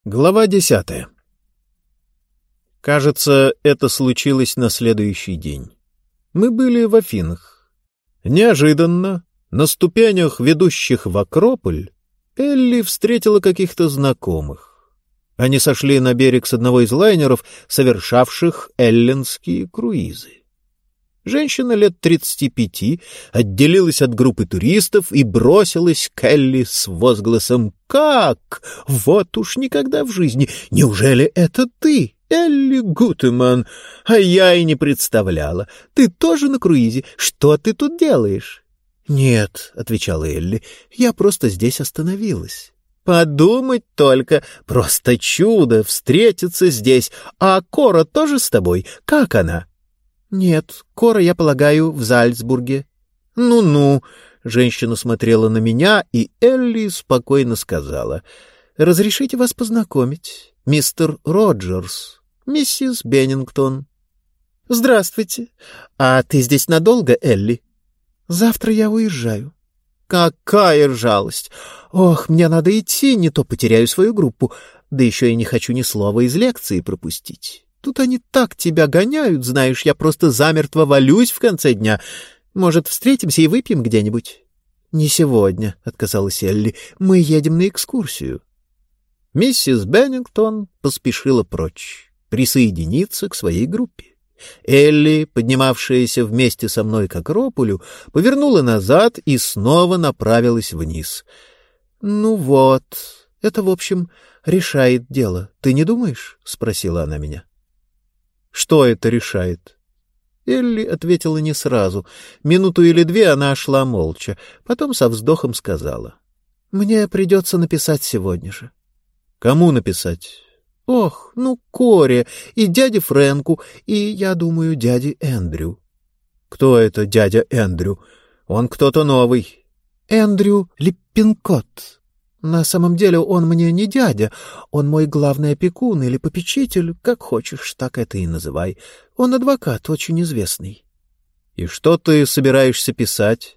Глава 10. Кажется, это случилось на следующий день. Мы были в Афинах. Неожиданно, на ступенях, ведущих в Акрополь, Элли встретила каких-то знакомых. Они сошли на берег с одного из лайнеров, совершавших эллинские круизы. Женщина лет 35 отделилась от группы туристов и бросилась к Элли с возгласом: «Как? Вот уж никогда в жизни! Неужели это ты, Элли Гутеман? А я и не представляла. Ты тоже на круизе? Что ты тут делаешь?» «Нет», — отвечала Элли, — «я просто здесь остановилась». «Подумать только! Просто чудо встретиться здесь! А Кора тоже с тобой? Как она?» «Нет, Кора, я полагаю, в Зальцбурге». «Ну-ну», — женщина смотрела на меня, и Элли спокойно сказала: «Разрешите вас познакомить, мистер Роджерс, миссис Беннингтон». «Здравствуйте. А ты здесь надолго, Элли?» «Завтра я уезжаю». «Какая жалость! Ох, мне надо идти, не то потеряю свою группу, да еще и не хочу ни слова из лекции пропустить». Тут они так тебя гоняют, знаешь, я просто замертво валюсь в конце дня. Может, встретимся и выпьем где-нибудь?» «Не сегодня», — отказалась Элли. «Мы едем на экскурсию». Миссис Беннингтон поспешила прочь, присоединиться к своей группе. Элли, поднимавшаяся вместе со мной к Акрополю, повернула назад и снова направилась вниз. «Ну вот, это, в общем, решает дело. Ты не думаешь?» — спросила она меня. «Что это решает?» Элли ответила не сразу. Минуту или две она шла молча. Потом со вздохом сказала: «Мне придется написать сегодня же». «Кому написать?» «Ох, ну, Коре и дяде Фрэнку, и, я думаю, дяде Эндрю». «Кто это дядя Эндрю? Он кто-то новый». «Эндрю Липпинкотт. На самом деле он мне не дядя, он мой главный опекун или попечитель, как хочешь, так это и называй. Он адвокат, очень известный». «И что ты собираешься писать?»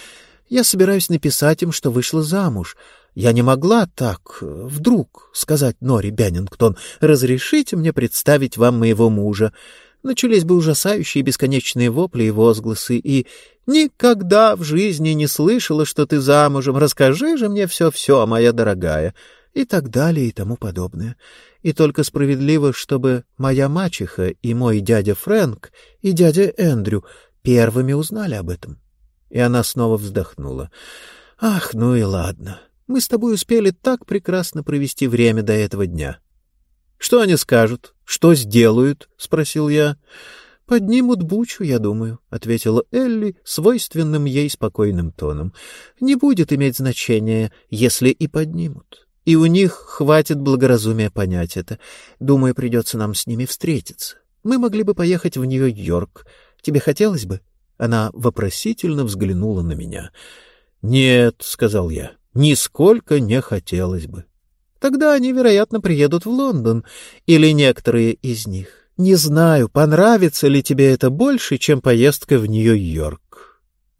«Я собираюсь написать им, что вышла замуж. Я не могла так, вдруг, сказать Норе Беннингтон: разрешите мне представить вам моего мужа». Начались бы ужасающие бесконечные вопли и возгласы, и «Никогда в жизни не слышала, что ты замужем, расскажи же мне все-все, моя дорогая», и так далее и тому подобное. И только справедливо, чтобы моя мачеха и мой дядя Фрэнк и дядя Эндрю первыми узнали об этом. И она снова вздохнула. «Ах, ну и ладно. Мы с тобой успели так прекрасно провести время до этого дня». «Что они скажут? Что сделают?» — спросил я. «Поднимут бучу, я думаю», — ответила Элли свойственным ей спокойным тоном. «Не будет иметь значения, если и поднимут. И у них хватит благоразумия понять это. Думаю, придется нам с ними встретиться. Мы могли бы поехать в Нью-Йорк. Тебе хотелось бы?» Она вопросительно взглянула на меня. «Нет», — сказал я, — «нисколько не хотелось бы». «Тогда они, вероятно, приедут в Лондон, или некоторые из них. Не знаю, понравится ли тебе это больше, чем поездка в Нью-Йорк».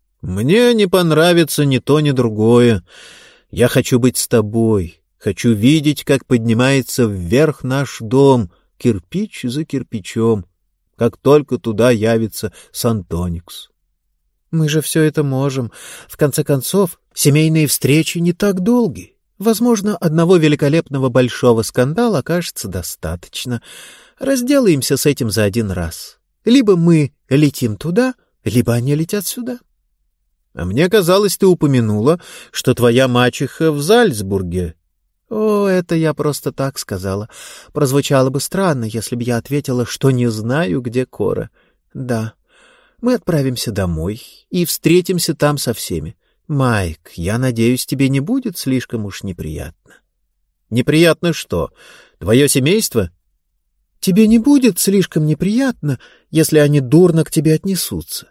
«Мне не понравится ни то, ни другое. Я хочу быть с тобой, хочу видеть, как поднимается вверх наш дом, кирпич за кирпичом, как только туда явится Сан-Тоникс». «Мы же все это можем. В конце концов, семейные встречи не так долги. Возможно, одного великолепного большого скандала окажется достаточно. Разделаемся с этим за один раз. Либо мы летим туда, либо они летят сюда». «А мне казалось, ты упомянула, что твоя мачеха в Зальцбурге». «О, это я просто так сказала. Прозвучало бы странно, если бы я ответила, что не знаю, где Кора. Да, мы отправимся домой и встретимся там со всеми. Майк, я надеюсь, тебе не будет слишком уж неприятно». «Неприятно что? Твое семейство?» «Тебе не будет слишком неприятно, если они дурно к тебе отнесутся?»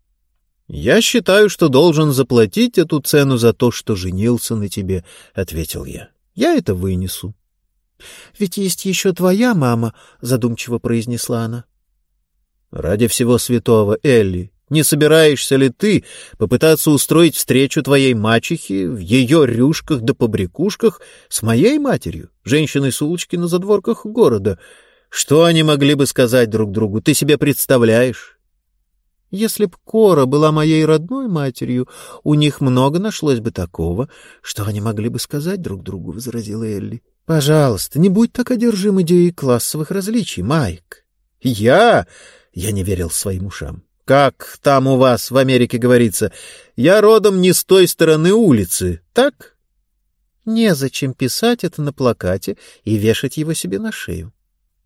«Я считаю, что должен заплатить эту цену за то, что женился на тебе», — ответил я. «Я это вынесу». «Ведь есть еще твоя мама», — задумчиво произнесла она. «Ради всего святого, Элли, Не собираешься ли ты попытаться устроить встречу твоей мачехи в ее рюшках да побрякушках с моей матерью, женщиной с улочки на задворках города? Что они могли бы сказать друг другу, ты себе представляешь? Если б Кора была моей родной матерью, у них много нашлось бы такого, что они могли бы сказать друг другу, — возразила Элли. — Пожалуйста, не будь так одержим идеей классовых различий, Майк. Я не верил своим ушам. Как там у вас в Америке говорится, я родом не с той стороны улицы, так? Незачем писать это на плакате и вешать его себе на шею.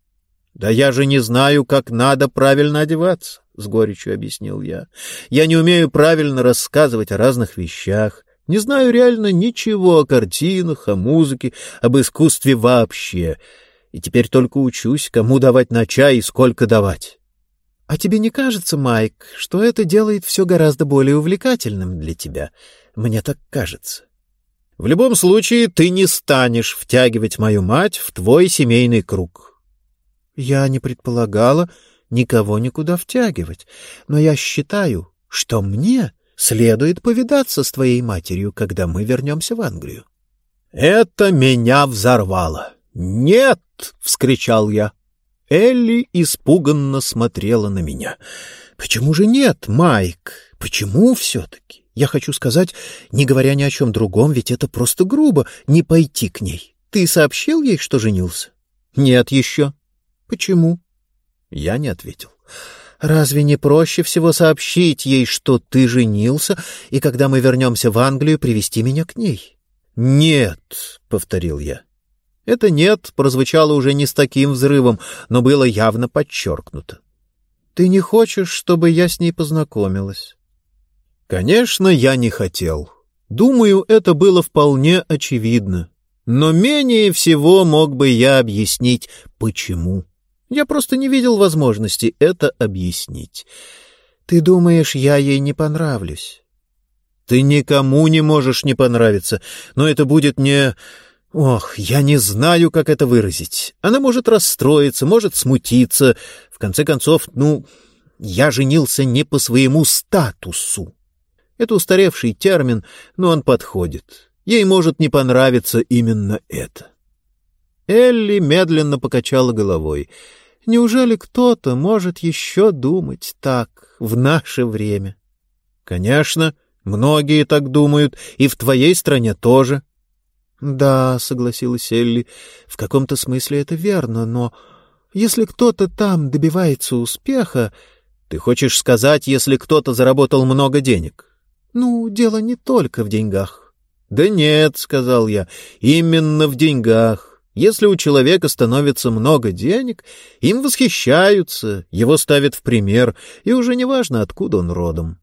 Да я же не знаю, как надо правильно одеваться, — с горечью объяснил я. Я не умею правильно рассказывать о разных вещах, не знаю реально ничего о картинах, о музыке, об искусстве вообще. И теперь только учусь, кому давать на чай и сколько давать. А тебе не кажется, Майк, что это делает все гораздо более увлекательным для тебя? Мне так кажется. В любом случае, ты не станешь втягивать мою мать в твой семейный круг. Я не предполагала никого никуда втягивать, но я считаю, что мне следует повидаться с твоей матерью, когда мы вернемся в Англию. Это меня взорвало. «Нет!» — вскричал я. Элли испуганно смотрела на меня. «Почему же нет, Майк? Почему все-таки? Я хочу сказать, не говоря ни о чем другом, ведь это просто грубо не пойти к ней. Ты сообщил ей, что женился?» «Нет еще». «Почему?» Я не ответил. «Разве не проще всего сообщить ей, что ты женился, и когда мы вернемся в Англию, привести меня к ней?» «Нет», — повторил я. Это «нет» прозвучало уже не с таким взрывом, но было явно подчеркнуто. «Ты не хочешь, чтобы я с ней познакомилась?» Конечно, я не хотел. Думаю, это было вполне очевидно. Но менее всего мог бы я объяснить, почему. Я просто не видел возможности это объяснить. «Ты думаешь, я ей не понравлюсь?» «Ты никому не можешь не понравиться, но это будет не... Ох, я не знаю, как это выразить. Она может расстроиться, может смутиться. В конце концов, я женился не по своему статусу. Это устаревший термин, но он подходит. Ей может не понравиться именно это». Элли медленно покачала головой. «Неужели кто-то может еще думать так в наше время?» «Конечно, многие так думают, и в твоей стране тоже». «Да», — согласилась Элли, — «в каком-то смысле это верно, но если кто-то там добивается успеха...» «Ты хочешь сказать, если кто-то заработал много денег?» «Дело не только в деньгах». «Да нет», — сказал я, — «именно в деньгах. Если у человека становится много денег, им восхищаются, его ставят в пример, и уже не важно, откуда он родом».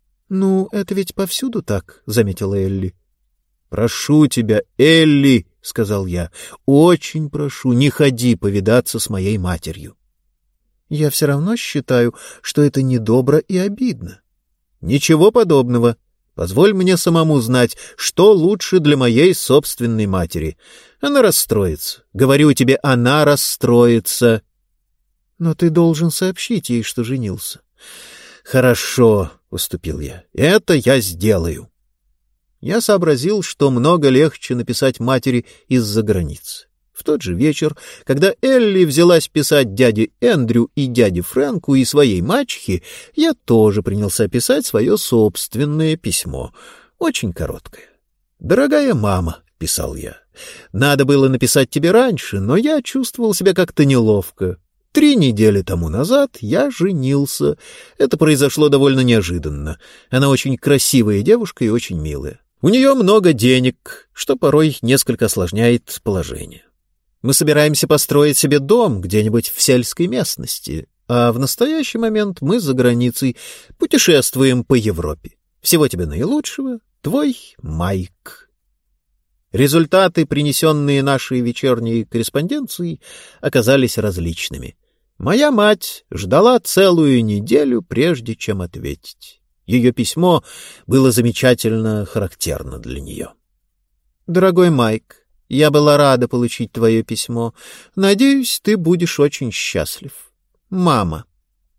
«Это ведь повсюду так», — заметила Элли. «Прошу тебя, Элли», — сказал я, — «очень прошу, не ходи повидаться с моей матерью». «Я все равно считаю, что это недобро и обидно». «Ничего подобного. Позволь мне самому знать, что лучше для моей собственной матери. Она расстроится. Говорю тебе, она расстроится». «Но ты должен сообщить ей, что женился». «Хорошо», — уступил я, — «это я сделаю». Я сообразил, что много легче написать матери из-за границы. В тот же вечер, когда Элли взялась писать дяде Эндрю и дяде Фрэнку и своей мачехе, я тоже принялся писать свое собственное письмо, очень короткое. «Дорогая мама», — писал я, — «надо было написать тебе раньше, но я чувствовал себя как-то неловко. 3 недели тому назад я женился. Это произошло довольно неожиданно. Она очень красивая девушка и очень милая. У нее много денег, что порой несколько осложняет положение. Мы собираемся построить себе дом где-нибудь в сельской местности, а в настоящий момент мы за границей путешествуем по Европе. Всего тебе наилучшего, твой Майк». Результаты, принесенные нашей вечерней корреспонденцией, оказались различными. Моя мать ждала целую неделю, прежде чем ответить. Ее письмо было замечательно характерно для нее. «Дорогой Майк, я была рада получить твое письмо. Надеюсь, ты будешь очень счастлив. Мама».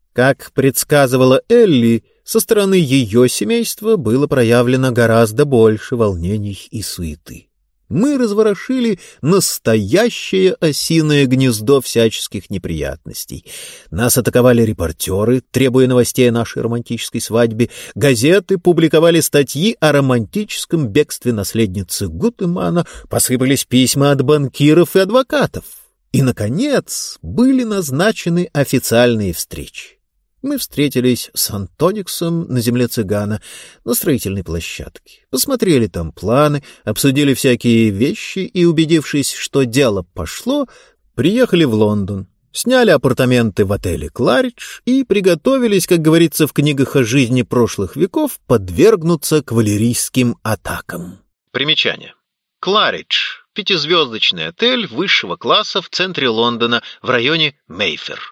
Как предсказывала Элли, со стороны ее семейства было проявлено гораздо больше волнений и суеты. Мы разворошили настоящее осиное гнездо всяческих неприятностей. Нас атаковали репортеры, требуя новостей о нашей романтической свадьбе. Газеты публиковали статьи о романтическом бегстве наследницы Гутемана. Посыпались письма от банкиров и адвокатов. И, наконец, были назначены официальные встречи. Мы встретились с Антониксом на земле цыгана, на строительной площадке. Посмотрели там планы, обсудили всякие вещи и, убедившись, что дело пошло, приехали в Лондон, сняли апартаменты в отеле «Кларидж» и приготовились, как говорится в книгах о жизни прошлых веков, подвергнуться кавалерийским атакам. Примечание. «Кларидж» — 5-звездочный отель высшего класса в центре Лондона, в районе Мейфер.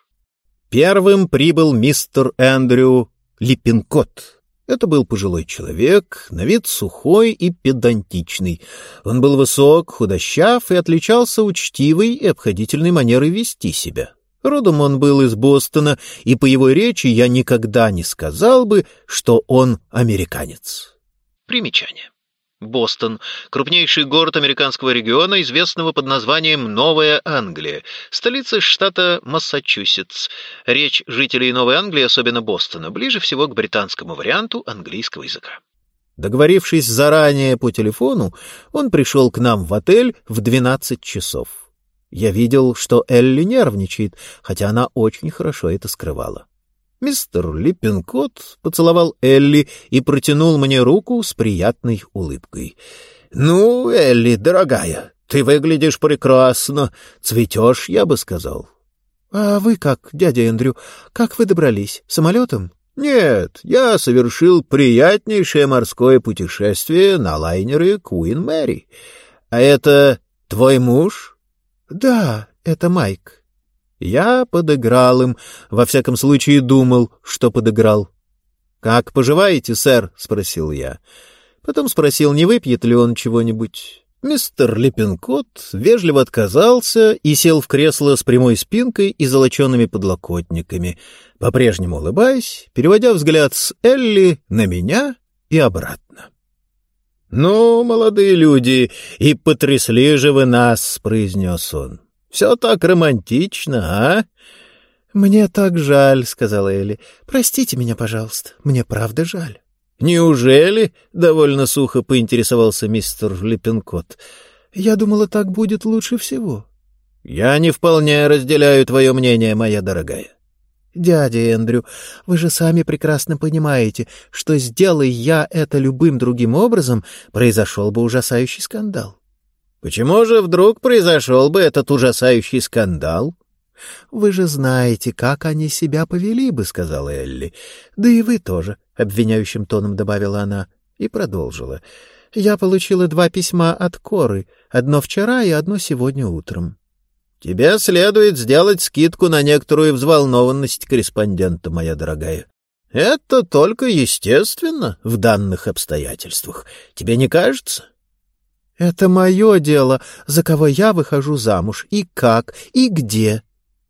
Первым прибыл мистер Эндрю Липпинкотт. Это был пожилой человек, на вид сухой и педантичный. Он был высок, худощав и отличался учтивой и обходительной манерой вести себя. Родом он был из Бостона, и по его речи я никогда не сказал бы, что он американец. Примечание. Бостон — крупнейший город американского региона, известного под названием Новая Англия, столица штата Массачусетс. Речь жителей Новой Англии, особенно Бостона, ближе всего к британскому варианту английского языка. Договорившись заранее по телефону, он пришел к нам в отель в 12 часов. Я видел, что Элли нервничает, хотя она очень хорошо это скрывала. Мистер Липпинкотт поцеловал Элли и протянул мне руку с приятной улыбкой. — Ну, Элли, дорогая, ты выглядишь прекрасно. Цветешь, я бы сказал. — А вы как, дядя Эндрю, как вы добрались? Самолетом? — Нет, я совершил приятнейшее морское путешествие на лайнере Queen Mary. А это твой муж? — Да, это Майк. Я подыграл им, во всяком случае думал, что подыграл. — Как поживаете, сэр? — спросил я. Потом спросил, не выпьет ли он чего-нибудь. Мистер Липпинкотт вежливо отказался и сел в кресло с прямой спинкой и золочеными подлокотниками, по-прежнему улыбаясь, переводя взгляд с Элли на меня и обратно. — Ну, молодые люди, и потрясли же вы нас, — произнес он. — Все так романтично, а? — Мне так жаль, — сказала Элли. — Простите меня, пожалуйста, мне правда жаль. — Неужели? — довольно сухо поинтересовался мистер Липпинкотт. — Я думала, так будет лучше всего. — Я не вполне разделяю твое мнение, моя дорогая. — Дядя Эндрю, вы же сами прекрасно понимаете, что, сделай я это любым другим образом, произошел бы ужасающий скандал. — Почему же вдруг произошел бы этот ужасающий скандал? — Вы же знаете, как они себя повели бы, — сказала Элли. — Да и вы тоже, — обвиняющим тоном добавила она и продолжила. — Я получила 2 письма от Коры, одно вчера и одно сегодня утром. — Тебе следует сделать скидку на некоторую взволнованность корреспондента, моя дорогая. Это только естественно в данных обстоятельствах. Тебе не кажется? — Это мое дело, за кого я выхожу замуж, и как, и где.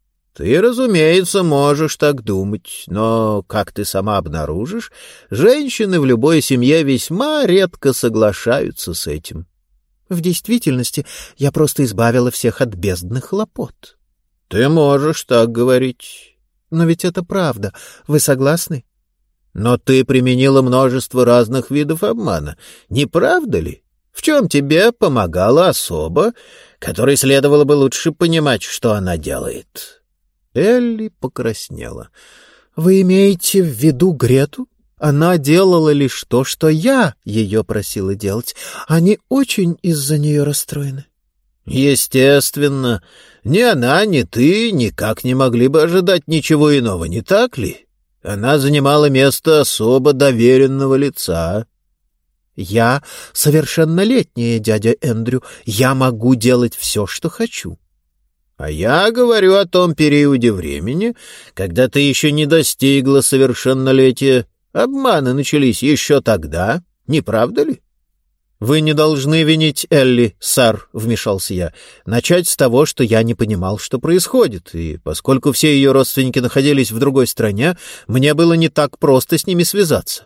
Ты, разумеется, можешь так думать, но, как ты сама обнаружишь, женщины в любой семье весьма редко соглашаются с этим. В действительности, я просто избавила всех от бездных хлопот. Ты можешь так говорить. Но ведь это правда. Вы согласны? Но ты применила множество разных видов обмана, не правда ли? В чем тебе помогала особа, которой следовало бы лучше понимать, что она делает? Элли покраснела. — Вы имеете в виду Грету? Она делала лишь то, что я ее просила делать. Они очень из-за нее расстроены. — Естественно. Ни она, ни ты никак не могли бы ожидать ничего иного, не так ли? Она занимала место особо доверенного лица. Я совершеннолетняя, дядя Эндрю. Я могу делать все, что хочу. А я говорю о том периоде времени, когда ты еще не достигла совершеннолетия. Обманы начались еще тогда, не правда ли? «Вы не должны винить Элли, сэр», — вмешался я. «Начать с того, что я не понимал, что происходит, и поскольку все ее родственники находились в другой стране, мне было не так просто с ними связаться».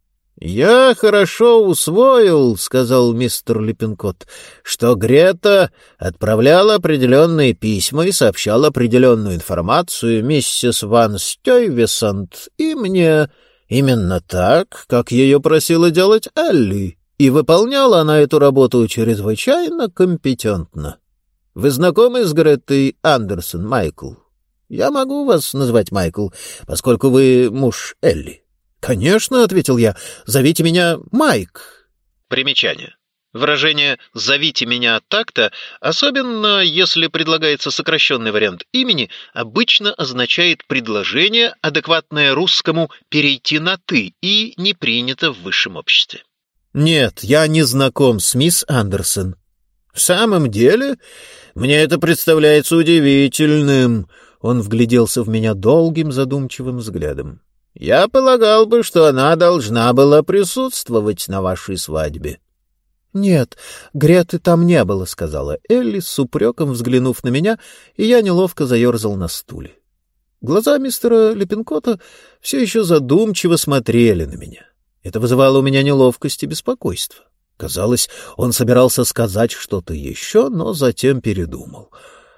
«Я хорошо усвоил, — сказал мистер Липпинкотт, — что Грета отправляла определенные письма и сообщала определенную информацию миссис Ван Стёйвесант и мне именно так, как ее просила делать Элли, и выполняла она эту работу чрезвычайно компетентно. Вы знакомы с Гретой Андерсон, Майкл? Я могу вас назвать Майкл, поскольку вы муж Элли». «Конечно», — ответил я, — «зовите меня Майк». Примечание. Выражение «зовите меня так-то», особенно если предлагается сокращенный вариант имени, обычно означает предложение, адекватное русскому «перейти на «ты», и не принято в высшем обществе. «Нет, я не знаком с мисс Андерсон». «В самом деле? Мне это представляется удивительным». Он вгляделся в меня долгим задумчивым взглядом. «Я полагал бы, что она должна была присутствовать на вашей свадьбе». «Нет, Греты там не было», — сказала Элли, с упреком взглянув на меня, и я неловко заерзал на стуле. Глаза мистера Липпинкотта все еще задумчиво смотрели на меня. Это вызывало у меня неловкость и беспокойство. Казалось, он собирался сказать что-то еще, но затем передумал.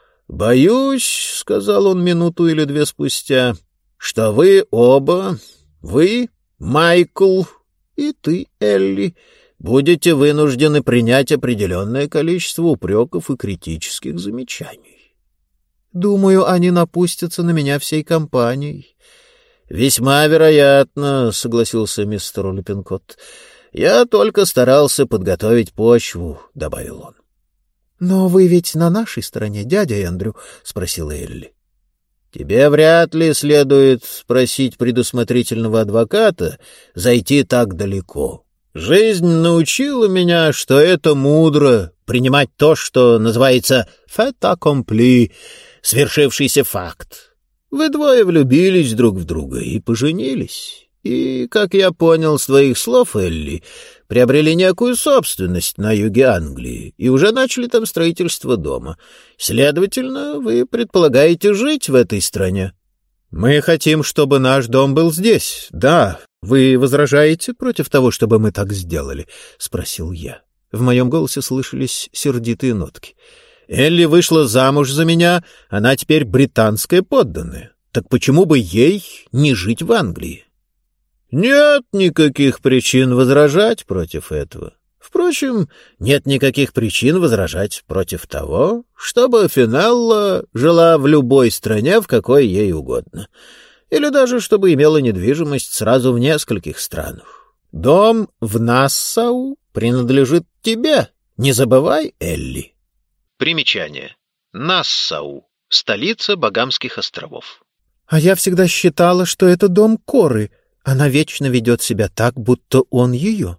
«Боюсь, — сказал он минуту или две спустя, — что вы оба, вы, Майкл, и ты, Элли, будете вынуждены принять определенное количество упреков и критических замечаний. Думаю, они напустятся на меня всей компанией». «Весьма вероятно, — согласился мистер Липпинкотт. — Я только старался подготовить почву, — добавил он. «Но вы ведь на нашей стороне, дядя Эндрю?» — спросила Элли. «Тебе вряд ли следует просить предусмотрительного адвоката зайти так далеко. Жизнь научила меня, что это мудро — принимать то, что называется «fait accompli» — свершившийся факт. Вы двое влюбились друг в друга и поженились. И, как я понял с твоих слов, Элли, приобрели некую собственность на юге Англии и уже начали там строительство дома. Следовательно, вы предполагаете жить в этой стране. Мы хотим, чтобы наш дом был здесь. Да, вы возражаете против того, чтобы мы так сделали? — спросил я. В моем голосе слышались сердитые нотки. Элли вышла замуж за меня, она теперь британская подданная. Так почему бы ей не жить в Англии? Нет никаких причин возражать против этого. Впрочем, нет никаких причин возражать против того, чтобы Финелла жила в любой стране, в какой ей угодно. Или даже чтобы имела недвижимость сразу в нескольких странах. Дом в Нассау принадлежит тебе, не забывай, Элли. Примечание. Нассау — столица Багамских островов. «А я всегда считала, что это дом Коры. Она вечно ведет себя так, будто он ее».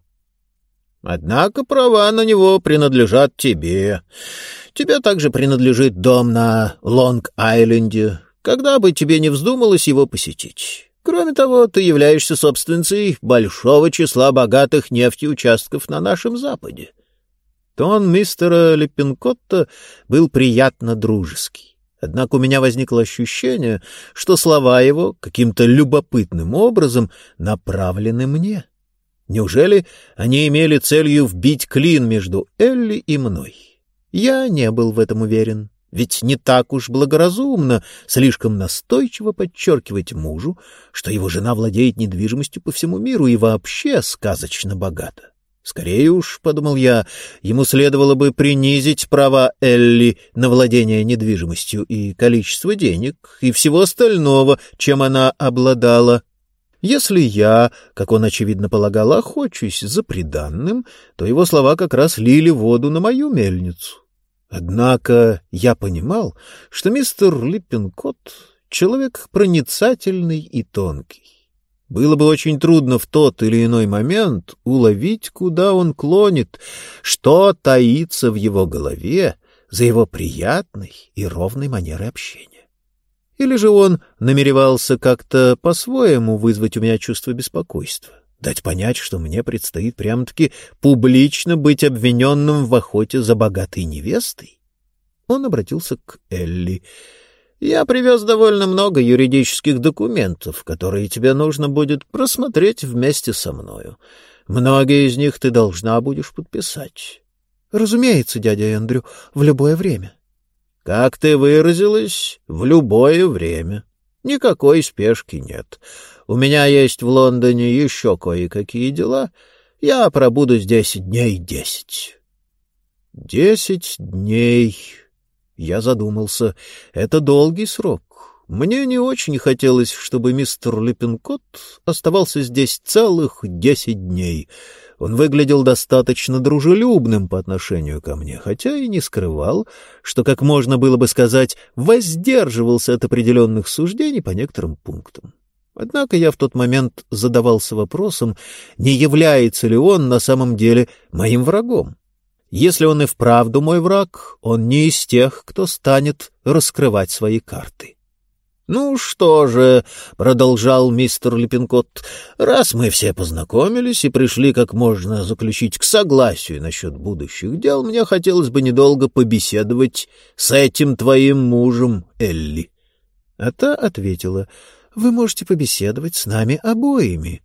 «Однако права на него принадлежат тебе. Тебе также принадлежит дом на Лонг-Айленде, когда бы тебе не вздумалось его посетить. Кроме того, ты являешься собственницей большого числа богатых нефтеучастков на нашем Западе». Тон мистера Липпинкотта был приятно дружеский. Однако у меня возникло ощущение, что слова его каким-то любопытным образом направлены мне. Неужели они имели целью вбить клин между Элли и мной? Я не был в этом уверен, ведь не так уж благоразумно слишком настойчиво подчеркивать мужу, что его жена владеет недвижимостью по всему миру и вообще сказочно богата. Скорее уж, — подумал я, — ему следовало бы принизить права Элли на владение недвижимостью и количество денег и всего остального, чем она обладала. Если я, как он, очевидно, полагал, охочусь за приданным, то его слова как раз лили воду на мою мельницу. Однако я понимал, что мистер Липпинкотт — человек проницательный и тонкий. Было бы очень трудно в тот или иной момент уловить, куда он клонит, что таится в его голове за его приятной и ровной манерой общения. Или же он намеревался как-то по-своему вызвать у меня чувство беспокойства, Дать понять, что мне предстоит прямо-таки публично быть обвиненным в охоте за богатой невестой? Он обратился к Элли. «Я привез довольно много юридических документов, которые тебе нужно будет просмотреть вместе со мною. Многие из них ты должна будешь подписать». «Разумеется, дядя Эндрю, в любое время». «Как ты выразилась, в любое время. Никакой спешки нет. У меня есть в Лондоне еще кое-какие дела. Я пробуду здесь дней 10». 10 дней. Я задумался. Это долгий срок. Мне не очень хотелось, чтобы мистер Липпинкотт оставался здесь целых 10 дней. Он выглядел достаточно дружелюбным по отношению ко мне, хотя и не скрывал, что, как можно было бы сказать, воздерживался от определенных суждений по некоторым пунктам. Однако я в тот момент задавался вопросом, не является ли он на самом деле моим врагом. Если он и вправду мой враг, он не из тех, кто станет раскрывать свои карты. «Ну что же», — продолжал мистер Липпинкотт, — «раз мы все познакомились и пришли как можно заключить к согласию насчет будущих дел, мне хотелось бы недолго побеседовать с этим твоим мужем, Элли». А та ответила: «Вы можете побеседовать с нами обоими».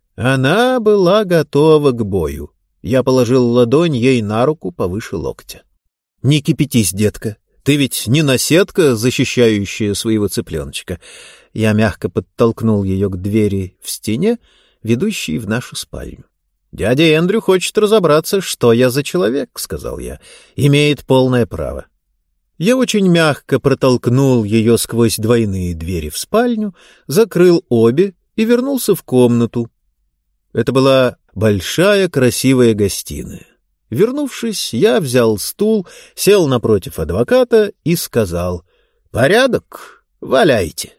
Она была готова к бою. Я положил ладонь ей на руку повыше локтя. «Не кипятись, детка. Ты ведь не наседка, защищающая своего цыпленочка». Я мягко подтолкнул ее к двери в стене, ведущей в нашу спальню. «Дядя Эндрю хочет разобраться, что я за человек», — сказал я. «Имеет полное право». Я очень мягко протолкнул ее сквозь двойные двери в спальню, закрыл обе и вернулся в комнату. Это была большая красивая гостиная. Вернувшись, я взял стул, сел напротив адвоката и сказал: «Порядок? Валяйте».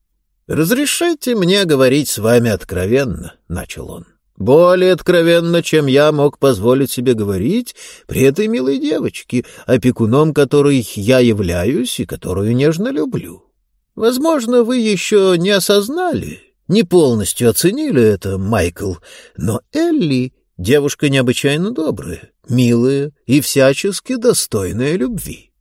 «Разрешите мне говорить с вами откровенно», — начал он. «Более откровенно, чем я мог позволить себе говорить при этой милой девочке, опекуном которой я являюсь и которую нежно люблю. Возможно, вы еще не осознали, не полностью оценили это, Майкл, но Элли — девушка необычайно добрая, милая и всячески достойная любви.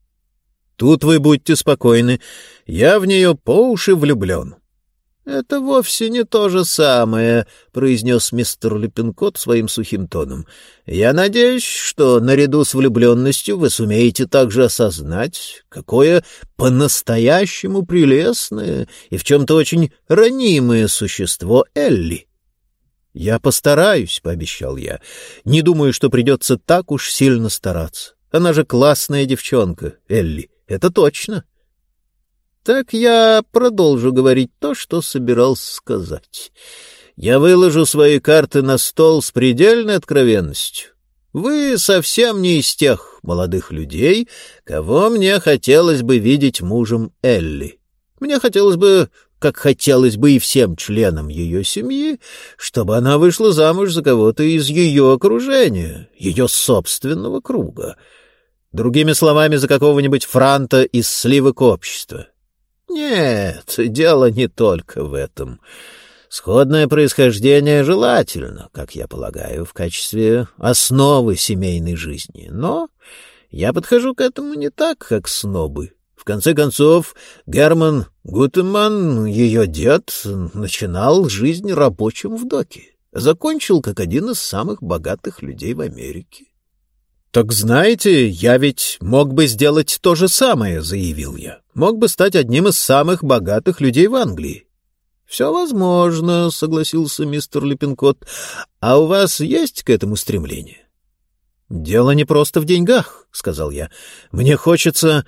Тут вы будьте спокойны, я в нее по уши влюблен». «Это вовсе не то же самое», — произнес мистер Липпинкотт своим сухим тоном. «Я надеюсь, что наряду с влюбленностью вы сумеете также осознать, какое по-настоящему прелестное и в чем-то очень ранимое существо Элли». «Я постараюсь», — пообещал я. «Не думаю, что придется так уж сильно стараться. Она же классная девчонка, Элли, это точно». Так я продолжу говорить то, что собирался сказать. Я выложу свои карты на стол с предельной откровенностью. Вы совсем не из тех молодых людей, кого мне хотелось бы видеть мужем Элли. Мне хотелось бы, как хотелось бы и всем членам ее семьи, чтобы она вышла замуж за кого-то из ее окружения, ее собственного круга. Другими словами, за какого-нибудь франта из сливок общества. Нет, дело не только в этом. Сходное происхождение желательно, как я полагаю, в качестве основы семейной жизни. Но я подхожу к этому не так, как снобы. В конце концов, Герман Гутеман, ее дед, начинал жизнь рабочим в доке. Закончил как один из самых богатых людей в Америке. «Так знаете, я ведь мог бы сделать то же самое», — заявил я. «Мог бы стать одним из самых богатых людей в Англии». «Все возможно», — согласился мистер Липпинкотт. «А у вас есть к этому стремление?» «Дело не просто в деньгах», — сказал я. «Мне хочется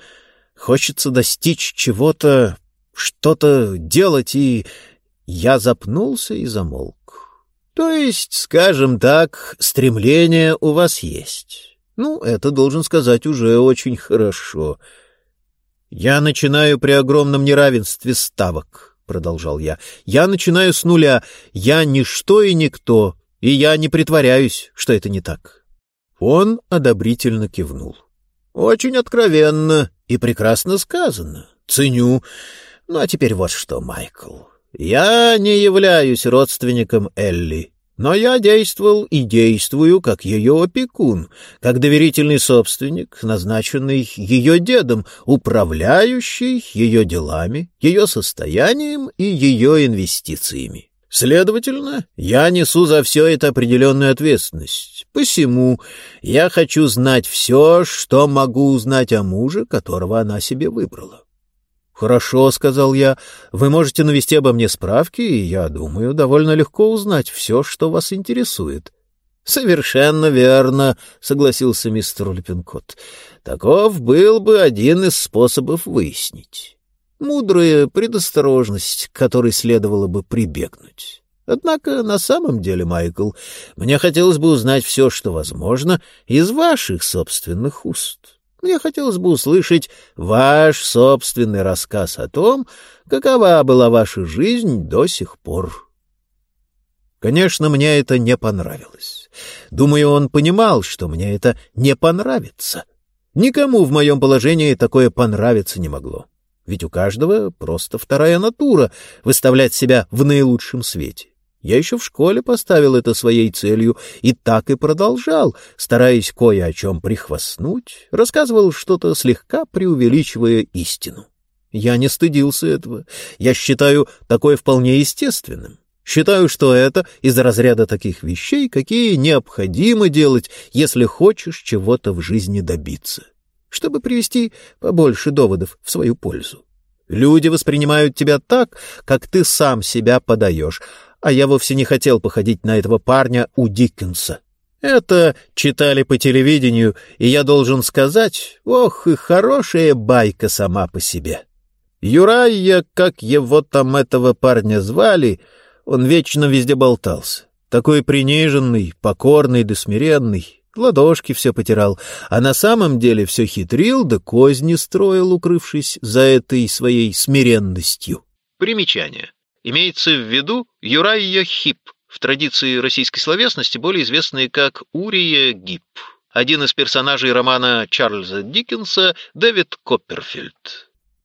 достичь чего-то, что-то делать, и...» Я запнулся и замолк. «То есть, скажем так, стремление у вас есть?» Ну, это, должен сказать, уже очень хорошо. «Я начинаю при огромном неравенстве ставок», — продолжал я. «Я начинаю с нуля. Я ничто и никто, и я не притворяюсь, что это не так». Он одобрительно кивнул. «Очень откровенно и прекрасно сказано. Ценю. Ну, а теперь вот что, Майкл. Я не являюсь родственником Элли, Но я действовал и действую как ее опекун, как доверительный собственник, назначенный ее дедом, управляющий ее делами, ее состоянием и ее инвестициями. Следовательно, я несу за все это определенную ответственность. Посему я хочу знать все, что могу узнать о муже, которого она себе выбрала. «Хорошо», — сказал я, — «вы можете навести обо мне справки, и, я думаю, довольно легко узнать все, что вас интересует». «Совершенно верно», — согласился мистер Липпинкотт. «Таков был бы один из способов выяснить. Мудрая предосторожность, к которой следовало бы прибегнуть. Однако на самом деле, Майкл, мне хотелось бы узнать все, что возможно, из ваших собственных уст». Мне хотелось бы услышать ваш собственный рассказ о том, какова была ваша жизнь до сих пор. Конечно, мне это не понравилось. Думаю, он понимал, что мне это не понравится. Никому в моем положении такое понравиться не могло. Ведь у каждого просто вторая натура — выставлять себя в наилучшем свете. Я еще в школе поставил это своей целью и так и продолжал, стараясь кое о чем прихвастнуть, рассказывал что-то, слегка преувеличивая истину. Я не стыдился этого. Я считаю такое вполне естественным. Считаю, что это из разряда таких вещей, какие необходимо делать, если хочешь чего-то в жизни добиться, чтобы привести побольше доводов в свою пользу. Люди воспринимают тебя так, как ты сам себя подаешь, а я вовсе не хотел походить на этого парня у Диккенса. Это читали по телевидению, и я должен сказать, ох, и хорошая байка сама по себе. Юрайя, как его там этого парня звали, он вечно везде болтался. Такой приниженный, покорный да смиренный, ладошки все потирал, а на самом деле все хитрил да козни строил, укрывшись за этой своей смиренностью. Примечание. Имеется в виду Юрайя Хип, в традиции российской словесности более известный как Урия Гип, один из персонажей романа Чарльза Диккенса «Дэвид Копперфильд».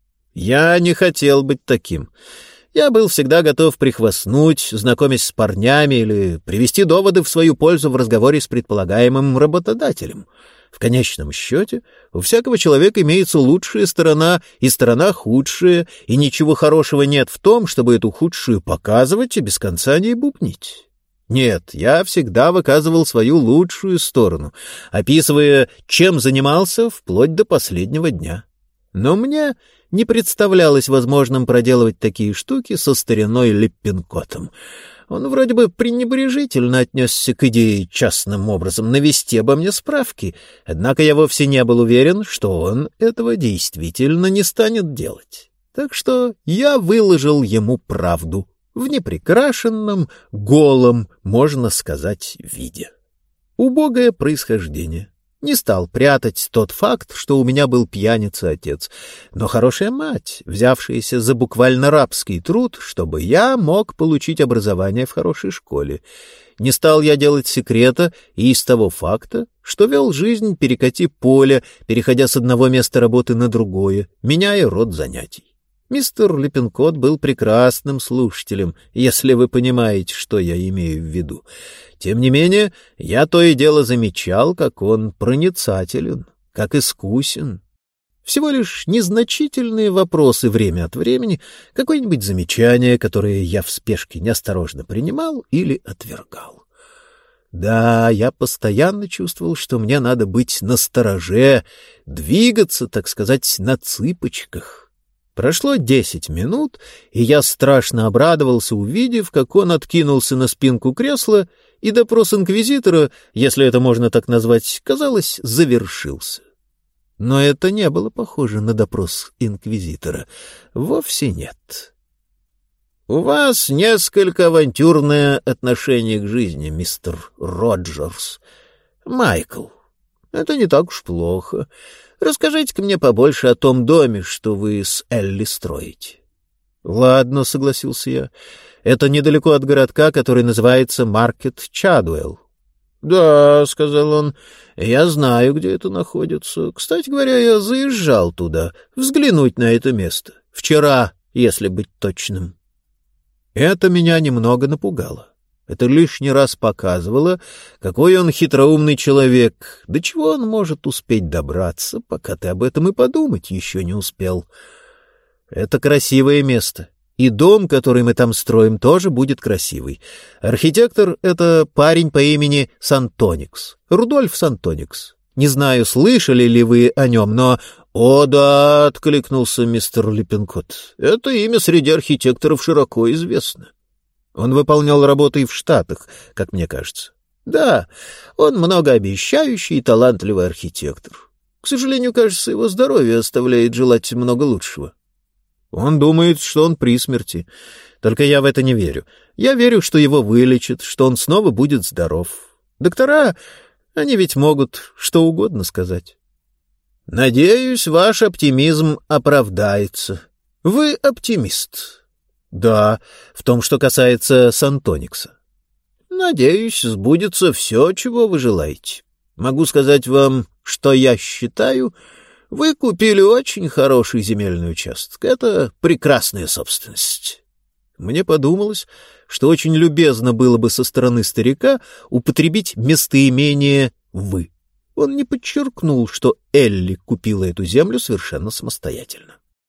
Я не хотел быть таким. Я был всегда готов прихвастнуть, знакомясь с парнями или привести доводы в свою пользу в разговоре с предполагаемым работодателем. В конечном счете, у всякого человека имеется лучшая сторона и сторона худшая, и ничего хорошего нет в том, чтобы эту худшую показывать и без конца не бубнить. Нет, я всегда выказывал свою лучшую сторону, описывая, чем занимался вплоть до последнего дня. Но мне не представлялось возможным проделывать такие штуки со стариной Липпинкоттом. Он вроде бы пренебрежительно отнесся к идее частным образом навести обо мне справки, однако я вовсе не был уверен, что он этого действительно не станет делать. Так что я выложил ему правду в неприкрашенном, голом, можно сказать, виде. Убогое происхождение. Не стал прятать тот факт, что у меня был пьяница-отец, но хорошая мать, взявшаяся за буквально рабский труд, чтобы я мог получить образование в хорошей школе. Не стал я делать секрета и из того факта, что вел жизнь перекати поля, переходя с одного места работы на другое, меняя род занятий. Мистер Липпинкотт был прекрасным слушателем, если вы понимаете, что я имею в виду. Тем не менее, я то и дело замечал, как он проницателен, как искусен. Всего лишь незначительные вопросы время от времени, какое-нибудь замечание, которое я в спешке неосторожно принимал или отвергал. Да, я постоянно чувствовал, что мне надо быть настороже, двигаться, так сказать, на цыпочках. Прошло 10 минут, и я страшно обрадовался, увидев, как он откинулся на спинку кресла, и допрос инквизитора, если это можно так назвать, казалось, завершился. Но это не было похоже на допрос инквизитора. Вовсе нет. «У вас несколько авантюрное отношение к жизни, мистер Роджерс. Майкл, это не так уж плохо. Расскажите-ка мне побольше о том доме, что вы с Элли строите». «Ладно», — согласился я. «Это недалеко от городка, который называется Маркет Чадуэлл». «Да», — сказал он, — «я знаю, где это находится. Кстати говоря, я заезжал туда, взглянуть на это место. Вчера, если быть точным». Это меня немного напугало. Это лишний раз показывало, какой он хитроумный человек, до чего он может успеть добраться, пока ты об этом и подумать еще не успел. Это красивое место, и дом, который мы там строим, тоже будет красивый. Архитектор — это парень по имени Сантоникс, Рудольф Сантоникс. Не знаю, слышали ли вы о нем, но... — О, да, — откликнулся мистер Липпинкотт, — это имя среди архитекторов широко известно. Он выполнял работы и в Штатах, как мне кажется. Да, он многообещающий и талантливый архитектор. К сожалению, кажется, его здоровье оставляет желать много лучшего. Он думает, что он при смерти. Только я в это не верю. Я верю, что его вылечат, что он снова будет здоров. Доктора, они ведь могут что угодно сказать. Надеюсь, ваш оптимизм оправдается. Вы оптимист. Да, в том, что касается Сантоникса. Надеюсь, сбудется все, чего вы желаете. Могу сказать вам, что я считаю, вы купили очень хороший земельный участок. Это прекрасная собственность. Мне подумалось, что очень любезно было бы со стороны старика употребить местоимение «вы». Он не подчеркнул, что Элли купила эту землю совершенно самостоятельно.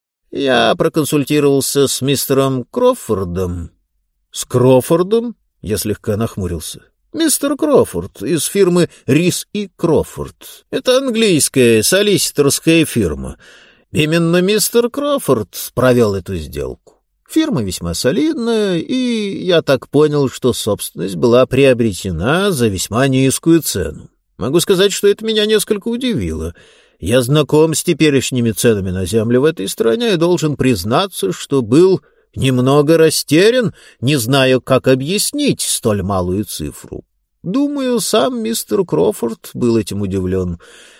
Я проконсультировался с мистером Крофордом. — С Крофордом? — я слегка нахмурился. — Мистер Крофорд из фирмы «Рис и Крофорд». Это английская солиситорская фирма. Именно мистер Крофорд провел эту сделку. Фирма весьма солидная, и я так понял, что собственность была приобретена за весьма низкую цену. Могу сказать, что это меня несколько удивило. Я знаком с теперешними ценами на землю в этой стране и должен признаться, что был немного растерян, не зная, как объяснить столь малую цифру. Думаю, сам мистер Крофорд был этим удивлен.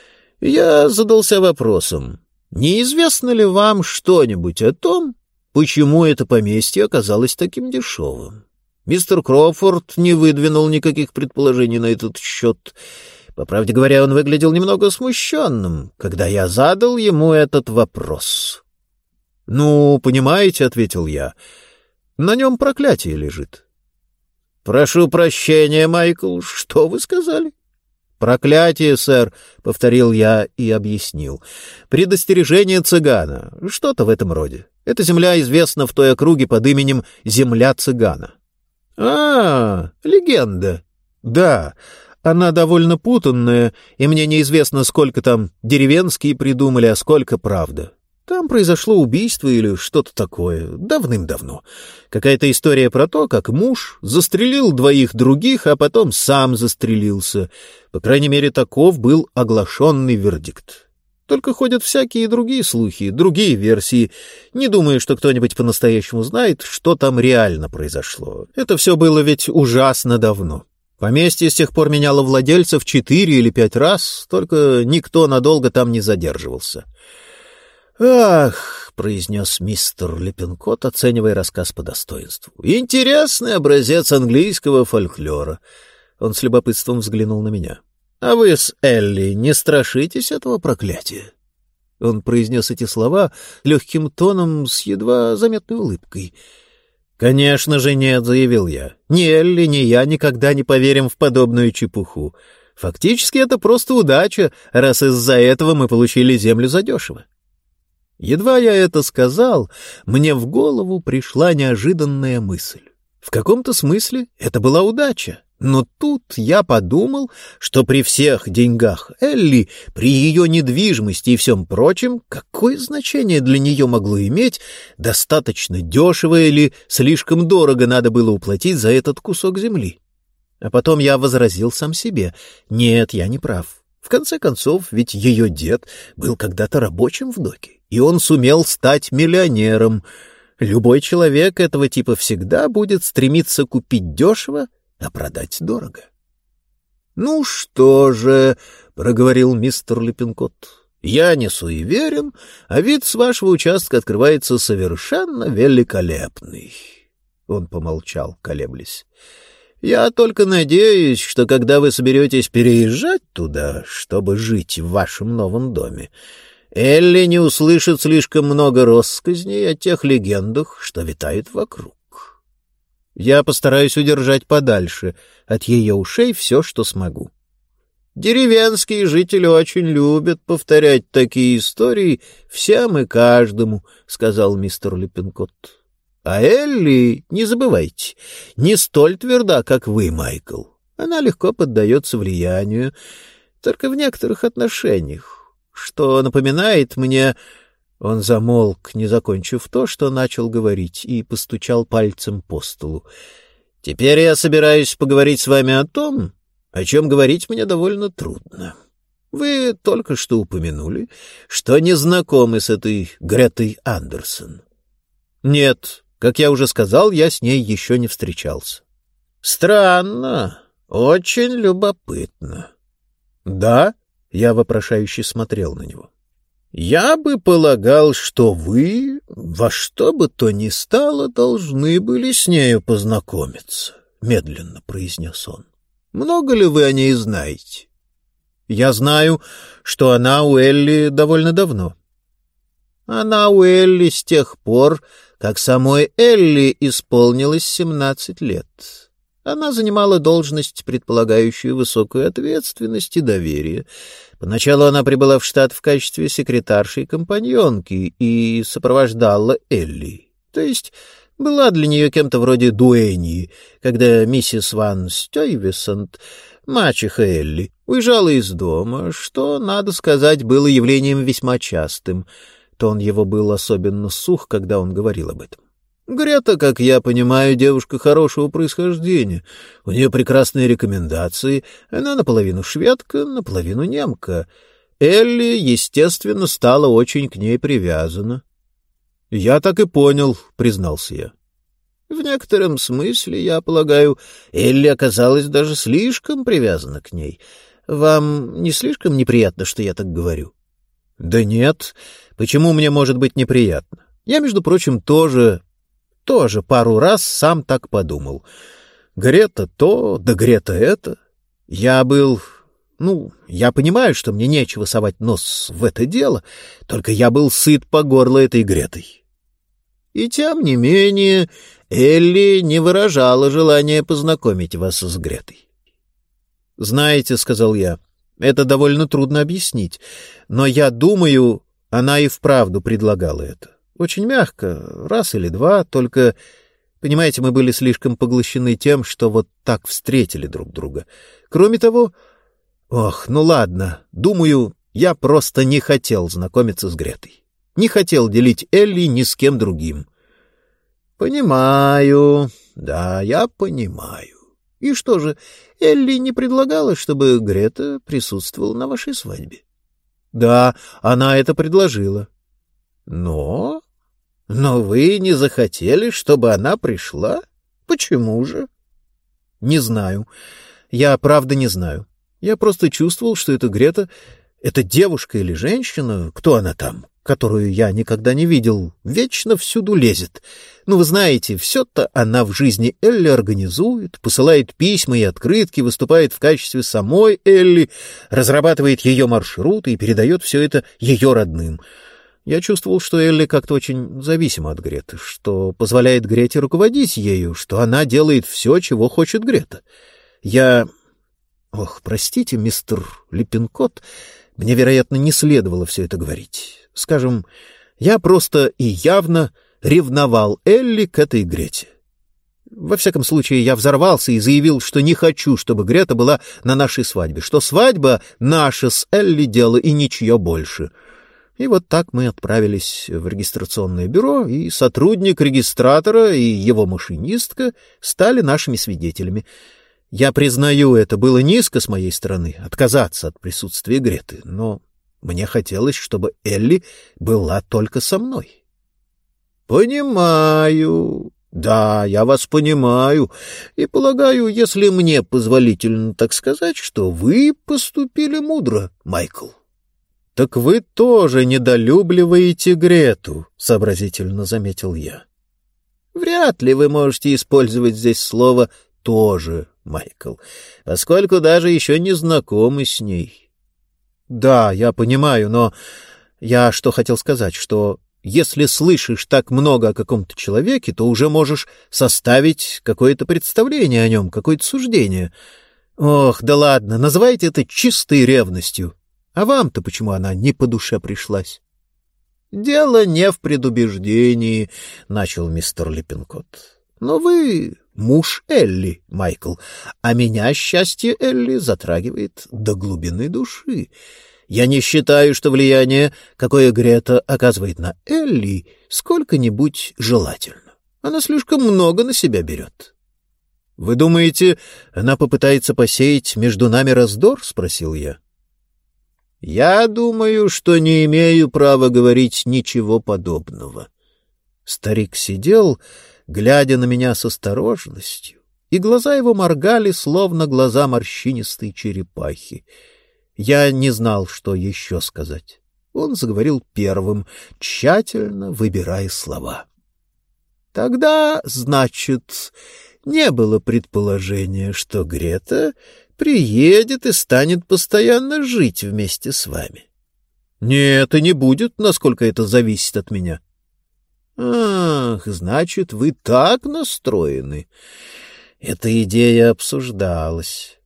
Я задался вопросом, неизвестно ли вам что-нибудь о том, почему это поместье оказалось таким дешевым? Мистер Крофорд не выдвинул никаких предположений на этот счет. По правде говоря, он выглядел немного смущенным, когда я задал ему этот вопрос. — Ну, понимаете, — ответил я, — на нем проклятие лежит. — Прошу прощения, Майкл, что вы сказали? — Проклятие, сэр, — повторил я и объяснил. Предостережение цыгана, что-то в этом роде. Эта земля известна в той округе под именем «Земля цыгана». — легенда. — Да. Она довольно путанная, и мне неизвестно, сколько там деревенские придумали, а сколько правда. Там произошло убийство или что-то такое, давным-давно. Какая-то история про то, как муж застрелил двоих других, а потом сам застрелился. По крайней мере, таков был оглашенный вердикт. Только ходят всякие другие слухи, другие версии. Не думаю, что кто-нибудь по-настоящему знает, что там реально произошло. Это все было ведь ужасно давно. Поместье с тех пор меняло владельцев 4 или 5 раз, только никто надолго там не задерживался. «Ах», — произнес мистер Липпинкотт, оценивая рассказ по достоинству, — «интересный образец английского фольклора». Он с любопытством взглянул на меня. «А вы с Элли не страшитесь этого проклятия?» Он произнес эти слова легким тоном с едва заметной улыбкой. «Конечно же нет», — заявил я. «Ни Элли, ни я никогда не поверим в подобную чепуху. Фактически это просто удача, раз из-за этого мы получили землю задешево». Едва я это сказал, мне в голову пришла неожиданная мысль. В каком-то смысле это была удача. Но тут я подумал, что при всех деньгах Элли, при ее недвижимости и всем прочем, какое значение для нее могло иметь, достаточно дешево или слишком дорого надо было уплатить за этот кусок земли. А потом я возразил сам себе: нет, я не прав. В конце концов, ведь ее дед был когда-то рабочим в доке, и он сумел стать миллионером. Любой человек этого типа всегда будет стремиться купить дешево, а продать дорого. — Ну что же, — проговорил мистер Липпинкотт, — я не суеверен, а вид с вашего участка открывается совершенно великолепный. Он помолчал, колеблясь. — Я только надеюсь, что когда вы соберетесь переезжать туда, чтобы жить в вашем новом доме, Элли не услышит слишком много россказней о тех легендах, что витают вокруг. Я постараюсь удержать подальше от ее ушей все, что смогу. Деревенские жители очень любят повторять такие истории всем и каждому, — сказал мистер Липпинкотт. А Элли, не забывайте, не столь тверда, как вы, Майкл. Она легко поддается влиянию, только в некоторых отношениях, что напоминает мне... Он замолк, не закончив то, что начал говорить, и постучал пальцем по столу. «Теперь я собираюсь поговорить с вами о том, о чем говорить мне довольно трудно. Вы только что упомянули, что не знакомы с этой Гретой Андерсон». «Нет, как я уже сказал, я с ней еще не встречался». «Странно, очень любопытно». «Да?» — я вопрошающе смотрел на него. «Я бы полагал, что вы, во что бы то ни стало, должны были с нею познакомиться», — медленно произнес он. «Много ли вы о ней знаете?» «Я знаю, что она у Элли довольно давно». «Она у Элли с тех пор, как самой Элли исполнилось 17 лет. Она занимала должность, предполагающую высокую ответственность и доверие. Поначалу она прибыла в штат в качестве секретарши и компаньонки и сопровождала Элли. То есть была для нее кем-то вроде дуэньи, когда миссис Ван Стёйвесант, мачеха Элли, уезжала из дома, что, надо сказать, было явлением весьма частым. Тон его был особенно сух, когда он говорил об этом. Грета, как я понимаю, девушка хорошего происхождения. У нее прекрасные рекомендации. Она наполовину шведка, наполовину немка. Элли, естественно, стала очень к ней привязана. — Я так и понял, — признался я. — В некотором смысле, я полагаю, Элли оказалась даже слишком привязана к ней. Вам не слишком неприятно, что я так говорю? — Да нет. Почему мне может быть неприятно? Я, между прочим, тоже пару раз сам так подумал. Грета то, да Грета это. Я понимаю, что мне нечего совать нос в это дело, только я был сыт по горло этой Гретой. И тем не менее Элли не выражала желания познакомить вас с Гретой. «Знаете, — сказал я, — это довольно трудно объяснить, но я думаю, она и вправду предлагала это. Очень мягко, раз или два, только, понимаете, мы были слишком поглощены тем, что вот так встретили друг друга. Кроме того... ну ладно, думаю, я просто не хотел знакомиться с Гретой. Не хотел делить Элли ни с кем другим. — Понимаю, да, я понимаю. И что же, Элли не предлагала, чтобы Грета присутствовала на вашей свадьбе? — Да, она это предложила. — Но вы не захотели, чтобы она пришла? Почему же? — Не знаю. Я правда не знаю. Я просто чувствовал, что эта Грета, эта девушка или женщина, кто она там, которую я никогда не видел, вечно всюду лезет. Вы знаете, все-то она в жизни Элли организует, посылает письма и открытки, выступает в качестве самой Элли, разрабатывает ее маршруты и передает все это ее родным. Я чувствовал, что Элли как-то очень зависима от Греты, что позволяет Грете руководить ею, что она делает все, чего хочет Грета. Простите, мистер Липпинкотт, мне, вероятно, не следовало все это говорить. Скажем, я просто и явно ревновал Элли к этой Грете. Во всяком случае, я взорвался и заявил, что не хочу, чтобы Грета была на нашей свадьбе, что свадьба наша с Элли дело и ничье больше. И вот так мы отправились в регистрационное бюро, и сотрудник регистратора и его машинистка стали нашими свидетелями. Я признаю, это было низко с моей стороны — отказаться от присутствия Греты, но мне хотелось, чтобы Элли была только со мной. — Понимаю. Да, я вас понимаю. И полагаю, если мне позволительно так сказать, что вы поступили мудро, Майкл. — Так вы тоже недолюбливаете Грету, — сообразительно заметил я. — Вряд ли вы можете использовать здесь слово «тоже», Майкл, поскольку даже еще не знакомы с ней. — Да, я понимаю, но я что хотел сказать, что если слышишь так много о каком-то человеке, то уже можешь составить какое-то представление о нем, какое-то суждение. Ох, да ладно, называйте это чистой ревностью. А вам-то почему она не по душе пришлась? — Дело не в предубеждении, — начал мистер Липпинкотт. — Но вы муж Элли, Майкл, а меня счастье Элли затрагивает до глубины души. Я не считаю, что влияние, какое Грета оказывает на Элли, сколько-нибудь желательно. Она слишком много на себя берет. — Вы думаете, она попытается посеять между нами раздор? — спросил я. — Я думаю, что не имею права говорить ничего подобного. Старик сидел, глядя на меня с осторожностью, и глаза его моргали, словно глаза морщинистой черепахи. Я не знал, что еще сказать. Он заговорил первым, тщательно выбирая слова. — Тогда, значит, не было предположения, что Грета приедет и станет постоянно жить вместе с вами? — Нет, и не будет, насколько это зависит от меня. — Ах, значит, вы так настроены. Эта идея обсуждалась.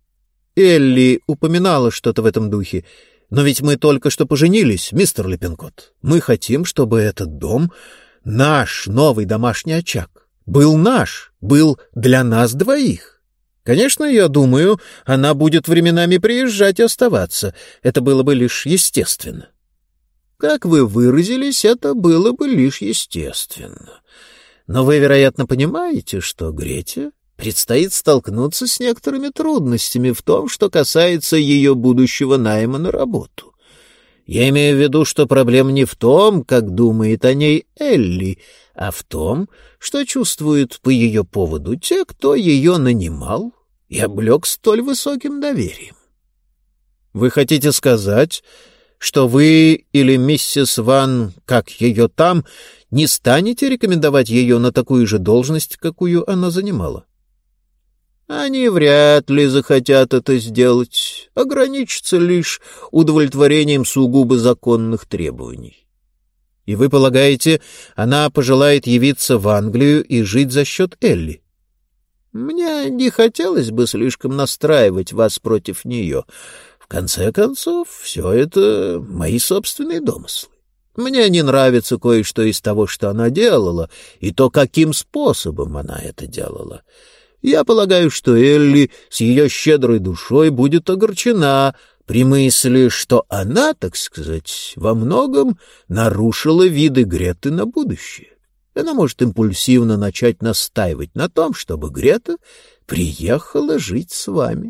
Элли упоминала что-то в этом духе. Но ведь мы только что поженились, мистер Липпинкотт. Мы хотим, чтобы этот дом, наш новый домашний очаг, был наш, был для нас двоих. Конечно, я думаю, она будет временами приезжать и оставаться. Это было бы лишь естественно. Как вы выразились, это было бы лишь естественно. Но вы, вероятно, понимаете, что Грете предстоит столкнуться с некоторыми трудностями в том, что касается ее будущего найма на работу. Я имею в виду, что проблема не в том, как думает о ней Элли, а в том, что чувствуют по ее поводу те, кто ее нанимал и облег столь высоким доверием. Вы хотите сказать, что вы или миссис Ван, как ее там, не станете рекомендовать ее на такую же должность, какую она занимала? Они вряд ли захотят это сделать, ограничатся лишь удовлетворением сугубо законных требований. И вы полагаете, она пожелает явиться в Англию и жить за счет Элли? Мне не хотелось бы слишком настраивать вас против нее. В конце концов, все это мои собственные домыслы. Мне не нравится кое-что из того, что она делала, и то, каким способом она это делала. Я полагаю, что Элли с ее щедрой душой будет огорчена при мысли, что она, так сказать, во многом нарушила виды Греты на будущее. Она может импульсивно начать настаивать на том, чтобы Грета приехала жить с вами.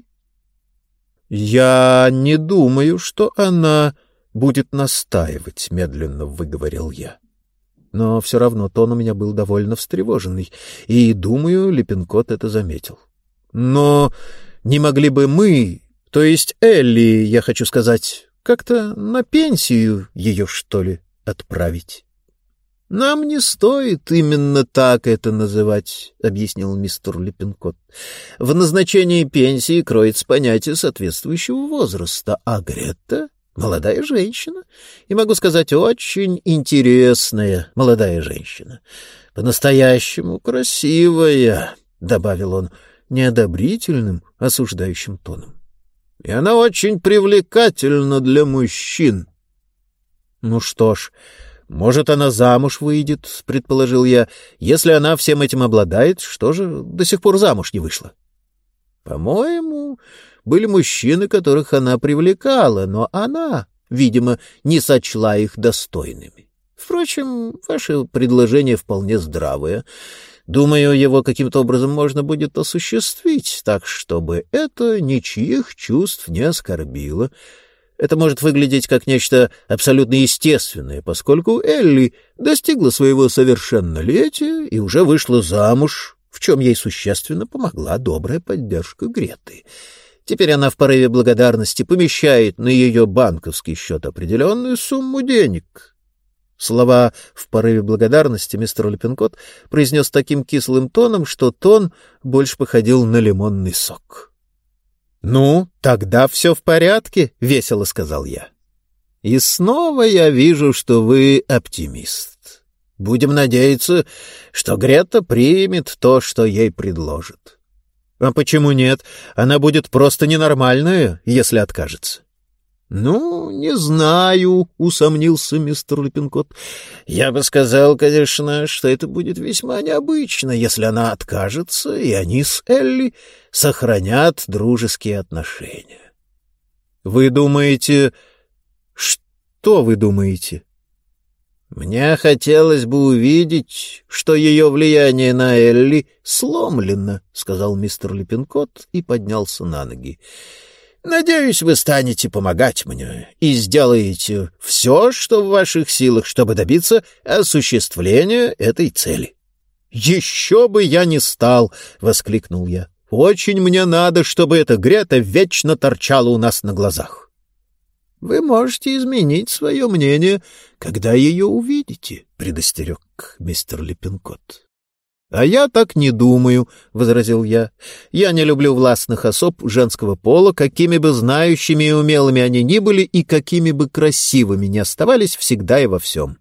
— Я не думаю, что она будет настаивать, — медленно выговорил я. Но все равно тон у меня был довольно встревоженный, и, думаю, Липпинкотт это заметил. Но не могли бы мы, то есть Элли, я хочу сказать, как-то на пенсию ее, что ли, отправить? — Нам не стоит именно так это называть, — объяснил мистер Липпинкотт. — В назначении пенсии кроется понятие соответствующего возраста, а Грета — молодая женщина, и, могу сказать, очень интересная молодая женщина. По-настоящему красивая, — добавил он неодобрительным, осуждающим тоном. И она очень привлекательна для мужчин. — Ну что ж, может, она замуж выйдет, — предположил я. Если она всем этим обладает, что же до сих пор замуж не вышла? — По-моему, были мужчины, которых она привлекала, но она, видимо, не сочла их достойными. Впрочем, ваше предложение вполне здравое. Думаю, его каким-то образом можно будет осуществить, так, чтобы это ничьих чувств не оскорбило. Это может выглядеть как нечто абсолютно естественное, поскольку Элли достигла своего совершеннолетия и уже вышла замуж, в чем ей существенно помогла добрая поддержка Греты. Теперь она в порыве благодарности помещает на ее банковский счет определенную сумму денег. Слова «в порыве благодарности» мистер Липпинкотт произнес таким кислым тоном, что тон больше походил на лимонный сок. — Ну, тогда все в порядке, — весело сказал я. И снова я вижу, что вы оптимист. Будем надеяться, что Грета примет то, что ей предложат. А почему нет? Она будет просто ненормальная, если откажется. «Ну, не знаю», — усомнился мистер Липпинкотт. «Я бы сказал, конечно, что это будет весьма необычно, если она откажется, и они с Элли сохранят дружеские отношения». «Вы думаете...» «Что вы думаете?» «Мне хотелось бы увидеть, что ее влияние на Элли сломлено», — сказал мистер Липпинкотт и поднялся на ноги. «Надеюсь, вы станете помогать мне и сделаете все, что в ваших силах, чтобы добиться осуществления этой цели». «Еще бы я не стал!» — воскликнул я. «Очень мне надо, чтобы эта Грета вечно торчала у нас на глазах». «Вы можете изменить свое мнение, когда ее увидите», — предостерег мистер Липпинкотт. «А я так не думаю», — возразил я. «Я не люблю властных особ женского пола, какими бы знающими и умелыми они ни были и какими бы красивыми ни оставались всегда и во всем».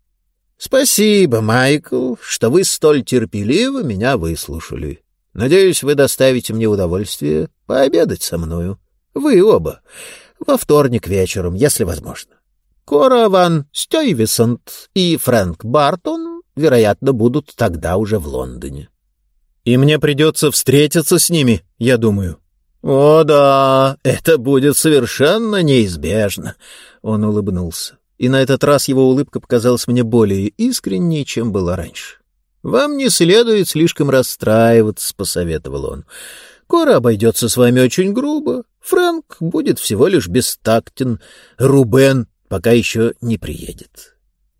«Спасибо, Майкл, что вы столь терпеливо меня выслушали. Надеюсь, вы доставите мне удовольствие пообедать со мною. Вы оба. Во вторник вечером, если возможно. Кора ван Стёйвисонт и Фрэнк Бартон, вероятно, будут тогда уже в Лондоне. И мне придется встретиться с ними, я думаю». «О да, это будет совершенно неизбежно», — он улыбнулся. И на этот раз его улыбка показалась мне более искренней, чем была раньше. «Вам не следует слишком расстраиваться», — посоветовал он. «Кора обойдется с вами очень грубо. Фрэнк будет всего лишь бестактен. Рубен пока еще не приедет».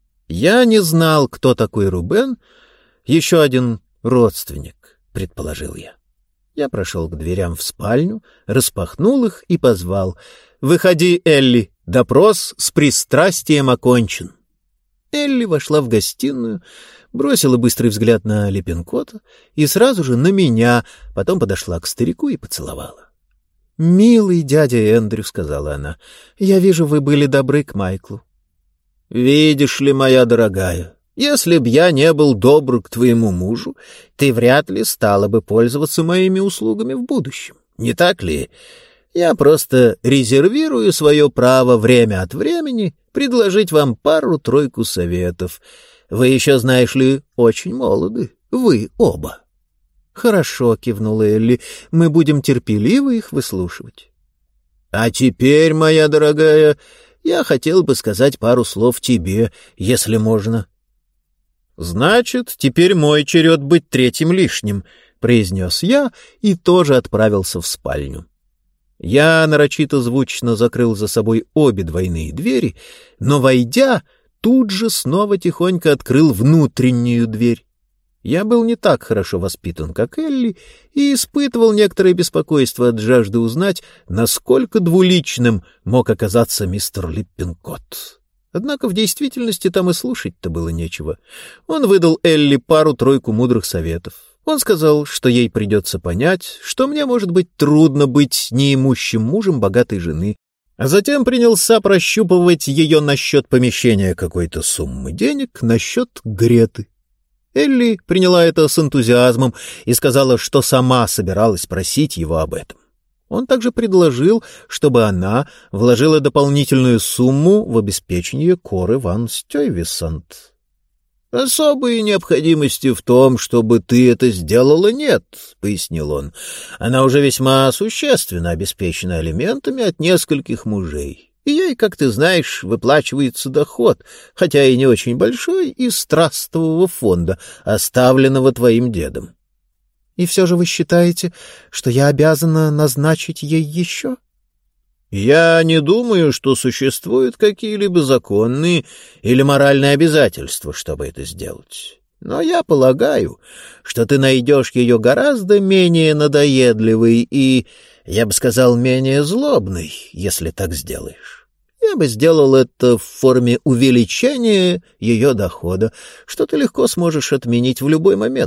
Я не знал, кто такой Рубен. Еще один родственник, предположил я. Я прошел к дверям в спальню, распахнул их и позвал: «Выходи, Элли, допрос с пристрастием окончен». Элли вошла в гостиную, бросила быстрый взгляд на Липпинкотта и сразу же на меня, потом подошла к старику и поцеловала. «Милый дядя Эндрю», — сказала она, — «я вижу, вы были добры к Майклу». «Видишь ли, моя дорогая, если б я не был добр к твоему мужу, ты вряд ли стала бы пользоваться моими услугами в будущем, не так ли? Я просто резервирую свое право время от времени предложить вам пару-тройку советов. Вы еще, знаешь ли, очень молоды, вы оба». «Хорошо», — кивнула Элли, — «мы будем терпеливо их выслушивать». «А теперь, моя дорогая, я хотел бы сказать пару слов тебе, если можно». «Значит, теперь мой черед быть третьим лишним», — произнес я и тоже отправился в спальню. Я нарочито звучно закрыл за собой обе двойные двери, но, войдя, тут же снова тихонько открыл внутреннюю дверь. Я был не так хорошо воспитан, как Элли, и испытывал некоторое беспокойство от жажды узнать, насколько двуличным мог оказаться мистер Липпинкотт. Однако в действительности там и слушать-то было нечего. Он выдал Элли пару-тройку мудрых советов. Он сказал, что ей придется понять, что мне может быть трудно быть неимущим мужем богатой жены, а затем принялся прощупывать ее насчет помещения какой-то суммы денег, насчет Греты. Элли приняла это с энтузиазмом и сказала, что сама собиралась просить его об этом. Он также предложил, чтобы она вложила дополнительную сумму в обеспечение Коры ван Стёйвисонт. «Особой необходимости в том, чтобы ты это сделала, нет», — пояснил он. «Она уже весьма существенно обеспечена алиментами от нескольких мужей. И ей, как ты знаешь, выплачивается доход, хотя и не очень большой, из трастового фонда, оставленного твоим дедом». «И все же вы считаете, что я обязана назначить ей еще?» «Я не думаю, что существуют какие-либо законные или моральные обязательства, чтобы это сделать. Но я полагаю, что ты найдешь ее гораздо менее надоедливой и, я бы сказал, менее злобной, если так сделаешь. Я бы сделал это в форме увеличения ее дохода, что ты легко сможешь отменить в любой момент.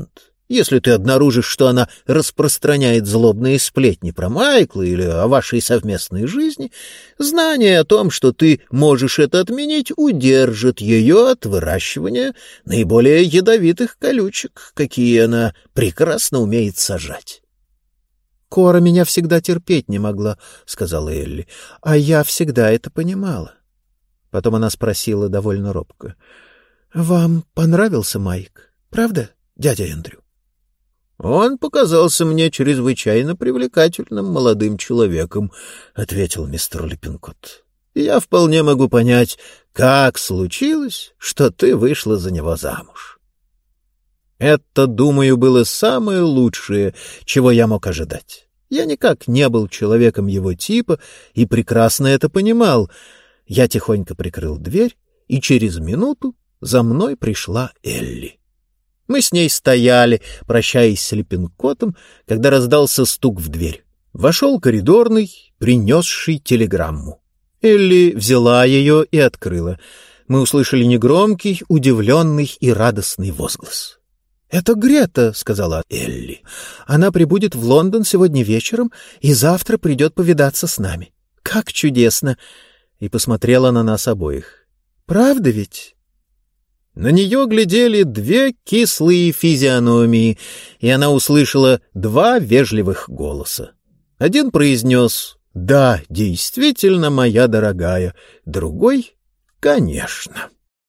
Если ты обнаружишь, что она распространяет злобные сплетни про Майкла или о вашей совместной жизни, знание о том, что ты можешь это отменить, удержит ее от выращивания наиболее ядовитых колючек, какие она прекрасно умеет сажать. «Кора меня всегда терпеть не могла», — сказала Элли, — «а я всегда это понимала». Потом она спросила довольно робко: «Вам понравился Майк, правда, дядя Эндрю?» «Он показался мне чрезвычайно привлекательным молодым человеком», — ответил мистер Липпинкотт. «Я вполне могу понять, как случилось, что ты вышла за него замуж». Это, думаю, было самое лучшее, чего я мог ожидать. Я никак не был человеком его типа и прекрасно это понимал. Я тихонько прикрыл дверь, и через минуту за мной пришла Элли. Мы с ней стояли, прощаясь с Липпинкоттом, когда раздался стук в дверь. Вошел коридорный, принесший телеграмму. Элли взяла ее и открыла. Мы услышали негромкий, удивленный и радостный возглас. «Это Грета», — сказала Элли. «Она прибудет в Лондон сегодня вечером и завтра придет повидаться с нами. Как чудесно!» И посмотрела на нас обоих. «Правда ведь?» На нее глядели две кислые физиономии, и она услышала два вежливых голоса. Один произнес: «Да, действительно, моя дорогая», другой: «Конечно».